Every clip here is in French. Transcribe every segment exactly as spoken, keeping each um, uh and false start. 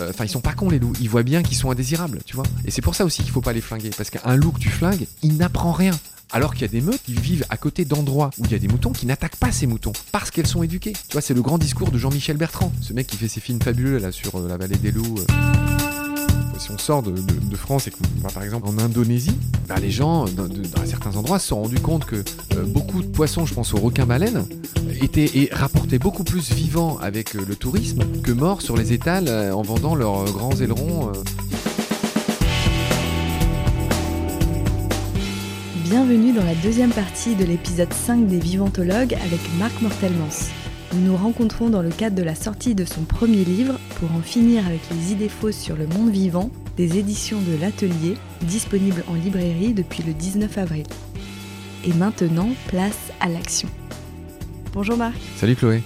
Enfin, euh, ils sont pas cons les loups. Ils voient bien qu'ils sont indésirables, tu vois. Et c'est pour ça aussi qu'il faut pas les flinguer, parce qu'un loup que tu flingues, il n'apprend rien. Alors qu'il y a des meutes qui vivent à côté d'endroits où il y a des moutons qui n'attaquent pas ces moutons parce qu'elles sont éduquées. Tu vois, c'est le grand discours de Jean-Michel Bertrand, ce mec qui fait ses films fabuleux là sur euh, la vallée des loups. Euh... Si on sort de, de, de France et qu'on va par exemple en Indonésie, bah, les gens, dans, de, dans certains endroits, se sont rendus compte que euh, beaucoup de poissons, je pense aux requins-baleines, étaient et rapportaient beaucoup plus vivants avec euh, le tourisme que morts sur les étals euh, en vendant leurs euh, grands ailerons. Euh. Bienvenue dans la deuxième partie de l'épisode cinq des Vivantologues avec Marc Mortelmans. Nous nous rencontrons dans le cadre de la sortie de son premier livre pour en finir avec les idées fausses sur le monde vivant des éditions de l'Atelier, disponibles en librairie depuis le dix-neuf avril. Et maintenant, place à l'action. Bonjour Marc. Salut Chloé.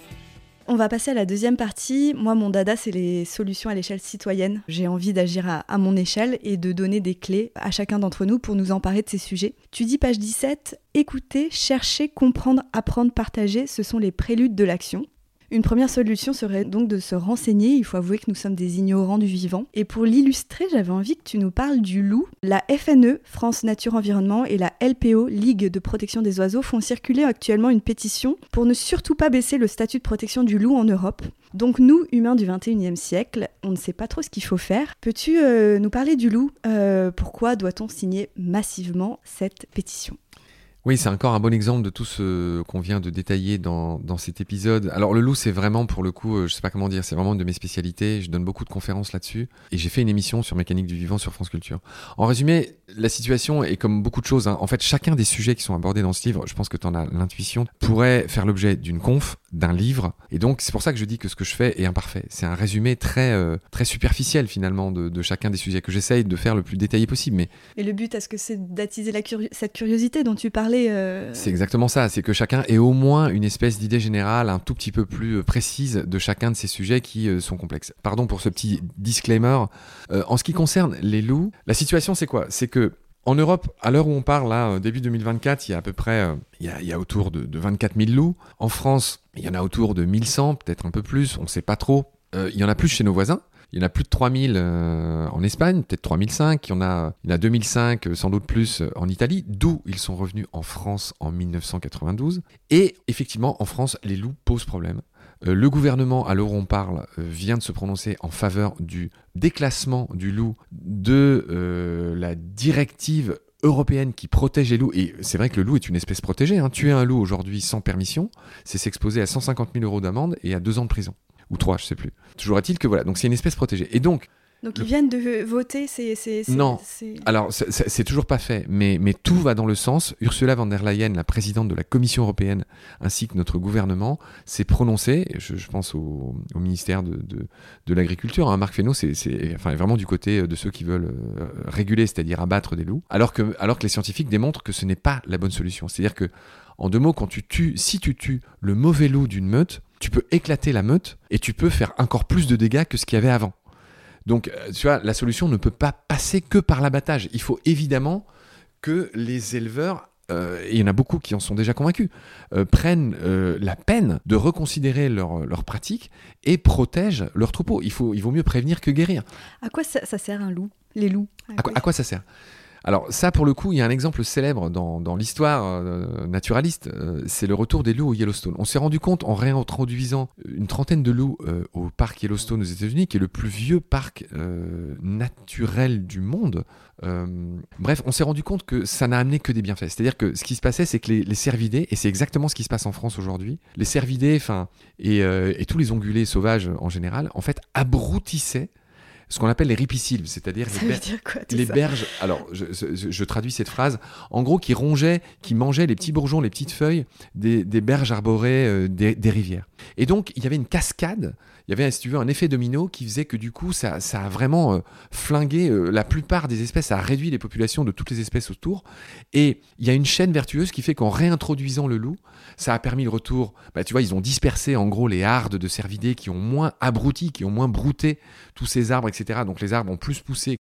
On va passer à la deuxième partie. Moi, mon dada, c'est les solutions à l'échelle citoyenne. J'ai envie d'agir à, à mon échelle et de donner des clés à chacun d'entre nous pour nous emparer de ces sujets. Tu dis, page dix-sept, écouter, chercher, comprendre, apprendre, partager, ce sont les préludes de l'action. Une première solution serait donc de se renseigner. Il faut avouer que nous sommes des ignorants du vivant. Et pour l'illustrer, j'avais envie que tu nous parles du loup. La F N E, France Nature Environnement, et la L P O, Ligue de protection des oiseaux, font circuler actuellement une pétition pour ne surtout pas baisser le statut de protection du loup en Europe. Donc nous, humains du vingt et unième siècle, on ne sait pas trop ce qu'il faut faire. Peux-tu euh, nous parler du loup ? euh, Pourquoi doit-on signer massivement cette pétition ? Oui, c'est encore un bon exemple de tout ce qu'on vient de détailler dans, dans cet épisode. Alors le loup, c'est vraiment pour le coup, euh, je sais pas comment dire, c'est vraiment une de mes spécialités. Je donne beaucoup de conférences là-dessus et j'ai fait une émission sur Mécanique du vivant sur France Culture. En résumé, la situation est comme beaucoup de choses, hein. En fait, chacun des sujets qui sont abordés dans ce livre, je pense que tu en as l'intuition, pourrait faire l'objet d'une conf, d'un livre. Et donc, c'est pour ça que je dis que ce que je fais est imparfait. C'est un résumé très, euh, très superficiel finalement de, de chacun des sujets que j'essaye de faire le plus détaillé possible. Mais et le but, est-ce que c'est d'attiser la curi- cette curiosité dont tu parlais euh... C'est exactement ça. C'est que chacun ait au moins une espèce d'idée générale un tout petit peu plus précise de chacun de ces sujets qui euh, sont complexes. Pardon pour ce petit disclaimer. Euh, en ce qui concerne les loups, la situation c'est quoi ? C'est que en Europe, à l'heure où on parle, là, début deux mille vingt-quatre, il y a à peu près, euh, il, y a, il y a autour de, de vingt-quatre mille loups. En France, il y en a autour de mille cent, peut-être un peu plus, on ne sait pas trop. Euh, il y en a plus chez nos voisins. Il y en a plus de trois mille euh, en Espagne, peut-être trois mille cinq. Il y en a, il y en a deux mille cinq, sans doute plus, en Italie, d'où ils sont revenus en France en dix-neuf cent quatre-vingt-douze. Et effectivement, en France, les loups posent problème. Euh, le gouvernement, à l'heure où on parle, euh, vient de se prononcer en faveur du déclassement du loup de euh, la directive européenne qui protège les loups. Et c'est vrai que le loup est une espèce protégée, hein. Tuer un loup aujourd'hui sans permission, c'est s'exposer à cent cinquante mille euros d'amende et à deux ans de prison. Ou trois, je sais plus. Toujours est-il que voilà, donc c'est une espèce protégée. Et donc... Donc le... ils viennent de voter, c'est... c'est, c'est non, c'est... alors c'est, c'est, c'est toujours pas fait, mais, mais tout va dans le sens. Ursula von der Leyen, la présidente de la Commission européenne, ainsi que notre gouvernement, s'est prononcé, je, je pense au, au ministère de, de, de l'Agriculture, hein, Marc Fesneau, c'est, c'est enfin, vraiment du côté de ceux qui veulent euh, réguler, c'est-à-dire abattre des loups, alors que, alors que les scientifiques démontrent que ce n'est pas la bonne solution. C'est-à-dire que, en deux mots, quand tu tues, si tu tues le mauvais loup d'une meute, tu peux éclater la meute et tu peux faire encore plus de dégâts que ce qu'il y avait avant. Donc, tu vois, la solution ne peut pas passer que par l'abattage. Il faut évidemment que les éleveurs, euh, et il y en a beaucoup qui en sont déjà convaincus, euh, prennent euh, la peine de reconsidérer leurs leur pratiques et protègent leurs troupeaux. Il, faut, il vaut mieux prévenir que guérir. À quoi ça, ça sert un loup ? Les loups ? À, à, quoi, à quoi ça sert ? Alors ça, pour le coup, il y a un exemple célèbre dans, dans l'histoire euh, naturaliste, euh, c'est le retour des loups au Yellowstone. On s'est rendu compte en réintroduisant une trentaine de loups euh, au parc Yellowstone aux États-Unis, qui est le plus vieux parc euh, naturel du monde. Euh, bref, on s'est rendu compte que ça n'a amené que des bienfaits. C'est-à-dire que ce qui se passait, c'est que les, les cervidés, et c'est exactement ce qui se passe en France aujourd'hui, les cervidés, enfin, et, euh, et tous les ongulés sauvages en général, en fait, abroutissaient ce qu'on appelle les ripisylves, c'est-à-dire ça les, veut ber- dire quoi, les ça berges. Alors, je, je, je traduis cette phrase. En gros, qui rongeaient, qui mangeaient les petits bourgeons, les petites feuilles des, des berges arborées euh, des, des rivières. Et donc, il y avait une cascade. Il y avait, si tu veux, un effet domino qui faisait que du coup, ça, ça a vraiment euh, flingué euh, la plupart des espèces, ça a réduit les populations de toutes les espèces autour. Et il y a une chaîne vertueuse qui fait qu'en réintroduisant le loup, ça a permis le retour. Bah, tu vois, ils ont dispersé en gros les hardes de cervidés qui ont moins abruti, qui ont moins brouté tous ces arbres, et cetera. Donc les arbres ont plus poussé.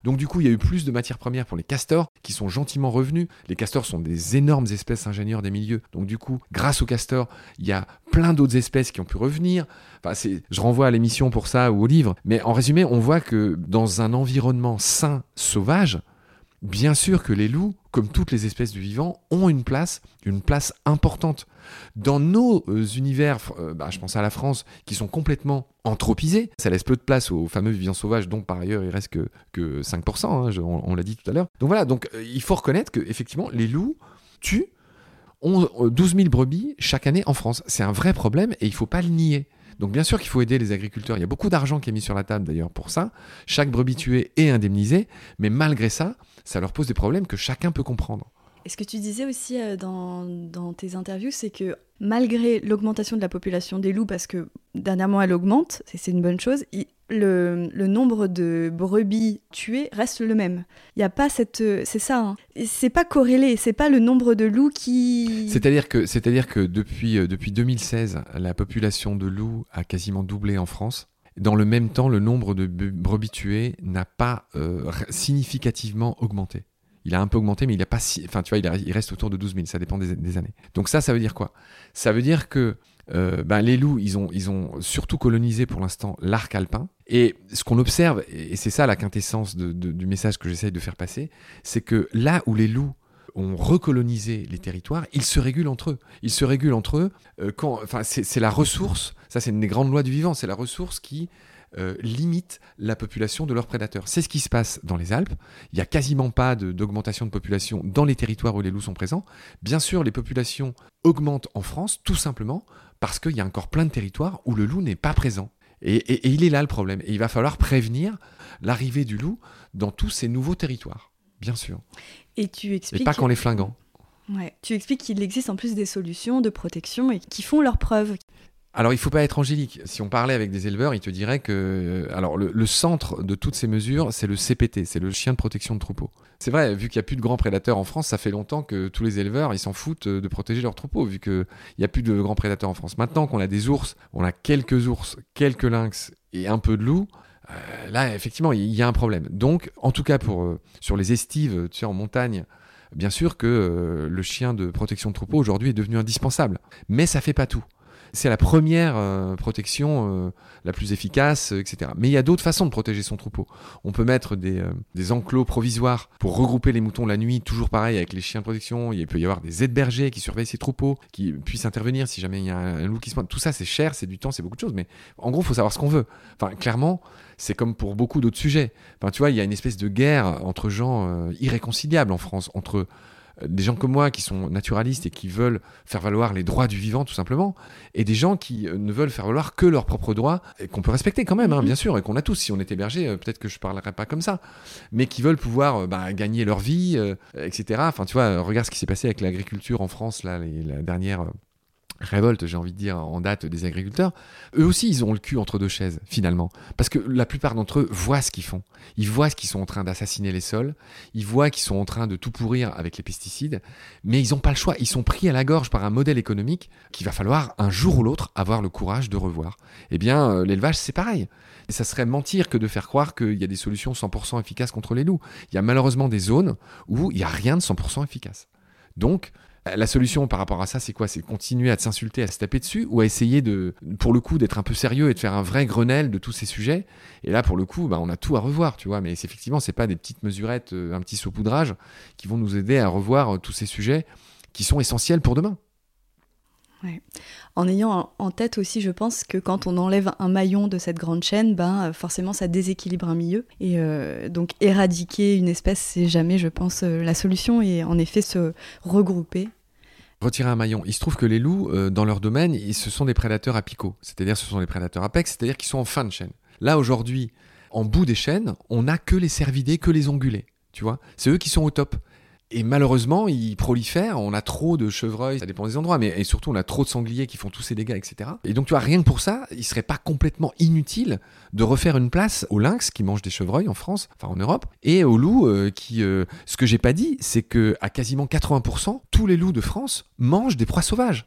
Donc du coup, il y a eu plus de matières premières pour les castors qui sont gentiment revenus. Les castors sont des énormes espèces ingénieurs des milieux. Donc du coup, grâce aux castors, il y a plein d'autres espèces qui ont pu revenir. Enfin, c'est... Je renvoie à l'émission pour ça ou au livre. Mais en résumé, on voit que dans un environnement sain, sauvage, bien sûr que les loups, comme toutes les espèces du vivant, ont une place, une place importante. Dans nos euh, univers, euh, bah, je pense à la France, qui sont complètement anthropisés, ça laisse peu de place aux fameux vivants sauvages, dont par ailleurs il reste que, que cinq pour cent, hein, je, on, on l'a dit tout à l'heure. Donc voilà, donc, euh, il faut reconnaître qu'effectivement, les loups tuent ont douze mille brebis chaque année en France. C'est un vrai problème et il ne faut pas le nier. Donc bien sûr qu'il faut aider les agriculteurs. Il y a beaucoup d'argent qui est mis sur la table d'ailleurs pour ça. Chaque brebis tuée est indemnisée, mais malgré ça, ça leur pose des problèmes que chacun peut comprendre. Et ce que tu disais aussi euh, dans, dans tes interviews, c'est que malgré l'augmentation de la population des loups, parce que dernièrement elle augmente, et c'est une bonne chose, il, le, le nombre de brebis tuées reste le même. Il n'y a pas cette... C'est ça, hein. C'est pas corrélé, c'est pas le nombre de loups qui... C'est-à-dire que, c'est-à-dire que depuis, euh, depuis deux mille seize, la population de loups a quasiment doublé en France. Dans le même temps, le nombre de brebis tuées n'a pas euh, significativement augmenté. Il a un peu augmenté, mais il a pas si... enfin, tu vois, il, a... il reste autour de douze mille, ça dépend des, des années. Donc ça, ça veut dire quoi ? Ça veut dire que euh, ben, les loups, ils ont, ils ont surtout colonisé pour l'instant l'arc alpin. Et ce qu'on observe, et c'est ça la quintessence de, de, du message que j'essaye de faire passer, c'est que là où les loups ont recolonisé les territoires, ils se régulent entre eux. Ils se régulent entre eux euh, quand... Enfin, c'est, c'est la ressource, ça c'est une des grandes lois du vivant, c'est la ressource qui... Euh, limite la population de leurs prédateurs. C'est ce qui se passe dans les Alpes. Il n'y a quasiment pas de, d'augmentation de population dans les territoires où les loups sont présents. Bien sûr, les populations augmentent en France, tout simplement parce qu'il y a encore plein de territoires où le loup n'est pas présent. Et, et, et il est là le problème. Et il va falloir prévenir l'arrivée du loup dans tous ces nouveaux territoires, bien sûr. Et tu expliques... Et pas qu'en les flinguant. Ouais. Tu expliques qu'il existe en plus des solutions de protection et qui font leurs preuves. Alors, il ne faut pas être angélique. Si on parlait avec des éleveurs, ils te diraient que... Alors, le, le centre de toutes ces mesures, c'est le C P T, c'est le chien de protection de troupeau. C'est vrai, vu qu'il n'y a plus de grands prédateurs en France, ça fait longtemps que tous les éleveurs, ils s'en foutent de protéger leurs troupeaux, vu qu'il n'y a plus de grands prédateurs en France. Maintenant qu'on a des ours, on a quelques ours, quelques lynx et un peu de loups, euh, là, effectivement, il y a un problème. Donc, en tout cas, pour, euh, sur les estives, tu sais, en montagne, bien sûr que euh, le chien de protection de troupeau, aujourd'hui, est devenu indispensable. Mais ça ne fait pas tout. C'est la première euh, protection euh, la plus efficace, euh, et cetera. Mais il y a d'autres façons de protéger son troupeau. On peut mettre des, euh, des enclos provisoires pour regrouper les moutons la nuit, toujours pareil avec les chiens de protection. Il peut y avoir des aides-bergers qui surveillent ces troupeaux, qui puissent intervenir si jamais il y a un, un loup qui se pointe. Tout ça, c'est cher, c'est du temps, c'est beaucoup de choses. Mais en gros, il faut savoir ce qu'on veut. Enfin, clairement, c'est comme pour beaucoup d'autres sujets. Enfin, tu vois, il y a une espèce de guerre entre gens euh, irréconciliables en France, entre... des gens comme moi qui sont naturalistes et qui veulent faire valoir les droits du vivant tout simplement, et des gens qui ne veulent faire valoir que leurs propres droits, et qu'on peut respecter quand même, hein, bien sûr, et qu'on a tous. Si on était berger, euh, peut-être que je ne parlerais pas comme ça, mais qui veulent pouvoir euh, bah, gagner leur vie, euh, et cetera. Enfin, tu vois, regarde ce qui s'est passé avec l'agriculture en France, là, les, la dernière... Euh, révolte, j'ai envie de dire, en date des agriculteurs, eux aussi, ils ont le cul entre deux chaises, finalement. Parce que la plupart d'entre eux voient ce qu'ils font. Ils voient qu'ils sont en train d'assassiner les sols, ils voient qu'ils sont en train de tout pourrir avec les pesticides, mais ils n'ont pas le choix. Ils sont pris à la gorge par un modèle économique qu'il va falloir, un jour ou l'autre, avoir le courage de revoir. Eh bien, euh, l'élevage, c'est pareil. Et ça serait mentir que de faire croire qu'il y a des solutions cent pour cent efficaces contre les loups. Il y a malheureusement des zones où il n'y a rien de cent pour cent efficace. Donc, la solution par rapport à ça, c'est quoi ? C'est continuer à s'insulter, à se taper dessus, ou à essayer de, pour le coup, d'être un peu sérieux et de faire un vrai Grenelle de tous ces sujets. Et là, pour le coup, bah, on a tout à revoir, tu vois. Mais c'est, effectivement, c'est pas des petites mesurettes, un petit saupoudrage qui vont nous aider à revoir tous ces sujets qui sont essentiels pour demain. Ouais. En ayant en tête aussi, je pense que quand on enlève un maillon de cette grande chaîne, ben, forcément ça déséquilibre un milieu. Et euh, donc éradiquer une espèce, c'est jamais, je pense, la solution. Et en effet, se regrouper. Retirer un maillon. Il se trouve que les loups, euh, dans leur domaine, ils, ce sont des prédateurs apicaux. C'est-à-dire ce sont des prédateurs apex, c'est-à-dire qu'ils sont en fin de chaîne. Là, aujourd'hui, en bout des chaînes, on n'a que les cervidés, que les ongulés. Tu vois ? C'est eux qui sont au top. Et malheureusement, ils prolifèrent, on a trop de chevreuils, ça dépend des endroits, mais et surtout on a trop de sangliers qui font tous ces dégâts, et cetera. Et donc tu vois, rien que pour ça, il serait pas complètement inutile de refaire une place aux lynx qui mangent des chevreuils en France, enfin en Europe, et aux loups euh, qui... Euh, ce que j'ai pas dit, c'est que à quasiment quatre-vingts pour cent, tous les loups de France mangent des proies sauvages.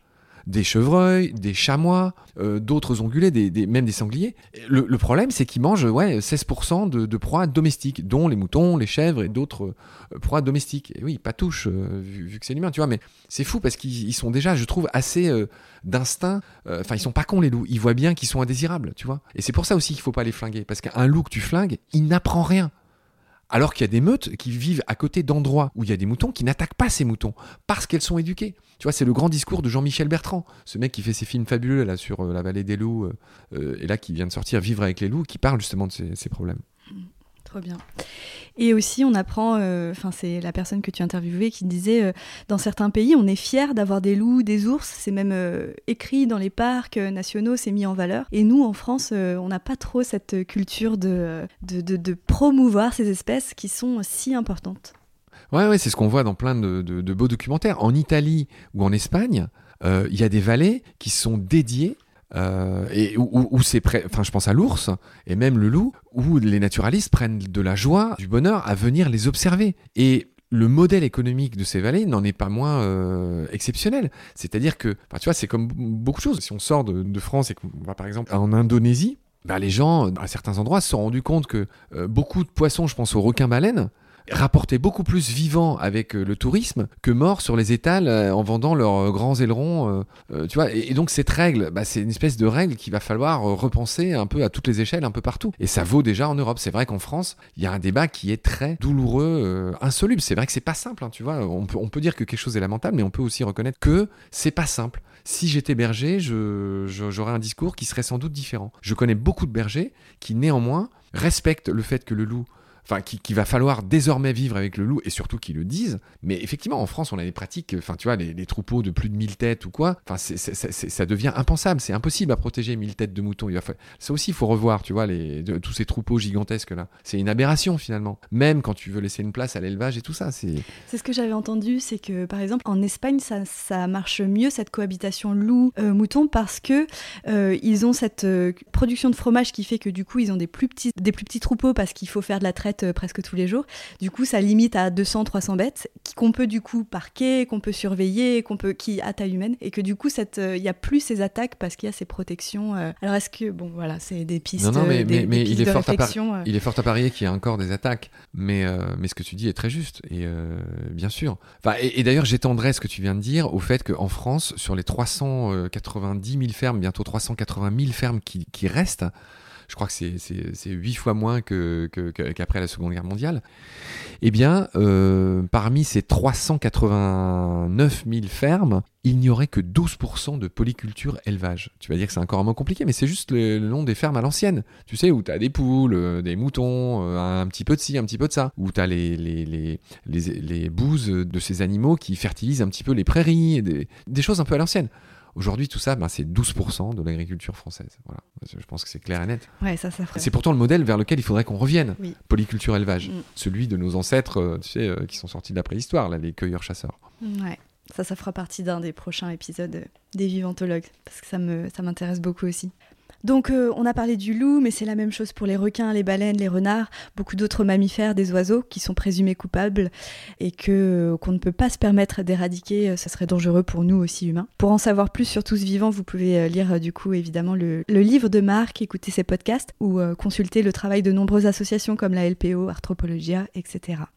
des chevreuils, des chamois, euh, d'autres ongulés, des, des, même des sangliers. Le, le problème, c'est qu'ils mangent ouais, seize pour cent de, de proies domestiques, dont les moutons, les chèvres et d'autres euh, proies domestiques. Et oui, pas touche, euh, vu, vu que c'est l'humain, tu vois, mais c'est fou parce qu'ils ils sont déjà, je trouve, assez euh, d'instinct. Enfin, euh, ils sont pas cons, les loups. Ils voient bien qu'ils sont indésirables, tu vois. Et c'est pour ça aussi qu'il faut pas les flinguer, parce qu'un loup que tu flingues, il n'apprend rien. Alors qu'il y a des meutes qui vivent à côté d'endroits où il y a des moutons qui n'attaquent pas ces moutons parce qu'elles sont éduquées. Tu vois, c'est le grand discours de Jean-Michel Bertrand, ce mec qui fait ces films fabuleux là sur euh, la vallée des loups euh, euh, et là qui vient de sortir Vivre avec les loups, qui parle justement de ces, ces problèmes. Trop bien. Et aussi, on apprend, enfin, euh, c'est la personne que tu interviewais qui disait, euh, dans certains pays, on est fier d'avoir des loups, des ours, c'est même euh, écrit dans les parcs euh, nationaux, c'est mis en valeur. Et nous, en France, euh, on n'a pas trop cette culture de, de, de, de promouvoir ces espèces qui sont si importantes. Ouais, ouais, c'est ce qu'on voit dans plein de, de, de beaux documentaires. En Italie ou en Espagne, il euh, y a des vallées qui sont dédiées Euh, et où, où, où c'est prêt, enfin je pense à l'ours et même le loup, où les naturalistes prennent de la joie, du bonheur à venir les observer. Et le modèle économique de ces vallées n'en est pas moins euh, exceptionnel. C'est-à-dire que, enfin, tu vois, c'est comme beaucoup de choses. Si on sort de, de France et qu'on va par exemple en Indonésie, bah, les gens, à certains endroits, se sont rendus compte que euh, beaucoup de poissons, je pense aux requins-baleines, rapportaient beaucoup plus vivants avec euh, le tourisme que morts sur les étals euh, en vendant leurs euh, grands ailerons. Euh, euh, tu vois, et, et donc cette règle, bah, c'est une espèce de règle qu'il va falloir euh, repenser un peu à toutes les échelles, un peu partout. Et ça vaut déjà en Europe. C'est vrai qu'en France, il y a un débat qui est très douloureux, euh, insoluble. C'est vrai que c'est pas simple, hein, tu vois. On peut, on peut dire que quelque chose est lamentable, mais on peut aussi reconnaître que c'est pas simple. Si j'étais berger, je, je, j'aurais un discours qui serait sans doute différent. Je connais beaucoup de bergers qui, néanmoins, respectent le fait que le loup, enfin, qu'il qui va falloir désormais vivre avec le loup, et surtout qu'ils le disent. Mais effectivement, en France, on a des pratiques, enfin, tu vois, les, les troupeaux de plus de mille têtes ou quoi, enfin, c'est, c'est, c'est, ça devient impensable. C'est impossible à protéger mille têtes de moutons. Il va falloir... Ça aussi, il faut revoir, tu vois, les, de, tous ces troupeaux gigantesques-là. C'est une aberration, finalement. Même quand tu veux laisser une place à l'élevage et tout ça, c'est... C'est ce que j'avais entendu, c'est que, par exemple, en Espagne, ça, ça marche mieux, cette cohabitation loup-mouton, parce que euh, ils ont cette euh, production de fromage qui fait que, du coup, ils ont des plus petits, des plus petits troupeaux parce qu'il faut faire de la traite presque tous les jours. Du coup, ça limite à deux cents à trois cents bêtes qu'on peut du coup parquer, qu'on peut surveiller, qu'on peut, qui à taille humaine, et que du coup, il euh, n'y a plus ces attaques parce qu'il y a ces protections. Euh... Alors, est-ce que, bon, voilà, c'est des pistes, non, non, mais, des, mais, mais des pistes il est de fort réflexion. À par... Il est fort à parier qu'il y a encore des attaques, mais, euh, mais ce que tu dis est très juste, et euh, bien sûr. Enfin, et, et d'ailleurs, j'étendrai ce que tu viens de dire au fait qu'en France, sur les trois cent quatre-vingt-dix mille fermes, bientôt trois cent quatre-vingt mille fermes qui, qui restent, je crois que c'est, c'est, c'est huit fois moins que, que, que, qu'après la Seconde Guerre mondiale, eh bien, euh, parmi ces trois cent quatre-vingt-neuf mille fermes, il n'y aurait que douze pour cent de polyculture élevage. Tu vas dire que c'est encore un mot compliqué, mais c'est juste le, le nom des fermes à l'ancienne. Tu sais, où tu as des poules, euh, des moutons, euh, un petit peu de ci, un petit peu de ça. Où tu as les, les, les, les, les bouses de ces animaux qui fertilisent un petit peu les prairies, des, des choses un peu à l'ancienne. Aujourd'hui, tout ça, ben, c'est douze pour cent de l'agriculture française. Voilà. Je pense que c'est clair et net. Ouais, ça, ça ferait... C'est pourtant le modèle vers lequel il faudrait qu'on revienne. Oui. Polyculture-élevage. Mm. Celui de nos ancêtres, euh, tu sais, euh, qui sont sortis de la préhistoire, là, les cueilleurs-chasseurs. Ouais. Ça, ça fera partie d'un des prochains épisodes des Vivantologues, parce que ça, me, ça m'intéresse beaucoup aussi. Donc, euh, on a parlé du loup, mais c'est la même chose pour les requins, les baleines, les renards, beaucoup d'autres mammifères, des oiseaux qui sont présumés coupables et que, euh, qu'on ne peut pas se permettre d'éradiquer, ce serait dangereux pour nous aussi humains. Pour en savoir plus sur tous vivants, vous pouvez lire euh, du coup évidemment le, le livre de Marc, écouter ses podcasts ou euh, consulter le travail de nombreuses associations comme la L P O, Arthropologia, et cetera.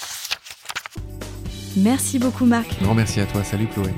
Merci beaucoup Marc. Grand merci à toi, salut Chloé.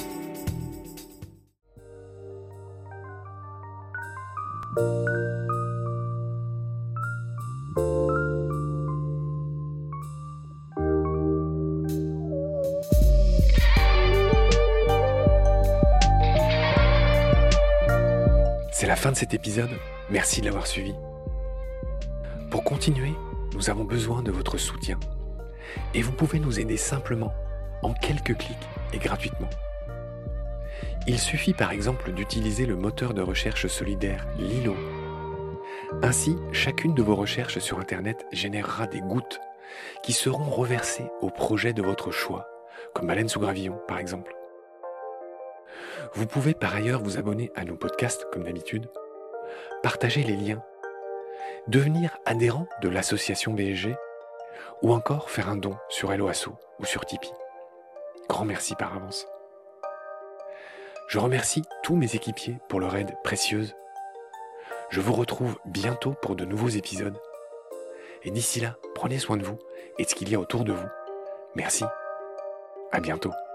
C'est la fin de cet épisode, merci de l'avoir suivi. Pour continuer, nous avons besoin de votre soutien. Et vous pouvez nous aider simplement, en quelques clics et gratuitement. Il suffit par exemple d'utiliser le moteur de recherche solidaire Lilo. Ainsi, chacune de vos recherches sur Internet générera des gouttes qui seront reversées au projet de votre choix, comme Baleine sous gravillon par exemple. Vous pouvez par ailleurs vous abonner à nos podcasts comme d'habitude, partager les liens, devenir adhérent de l'association B S G ou encore faire un don sur Helloasso ou sur Tipeee. Grand merci par avance. Je remercie tous mes équipiers pour leur aide précieuse. Je vous retrouve bientôt pour de nouveaux épisodes. Et d'ici là, prenez soin de vous et de ce qu'il y a autour de vous. Merci. À bientôt.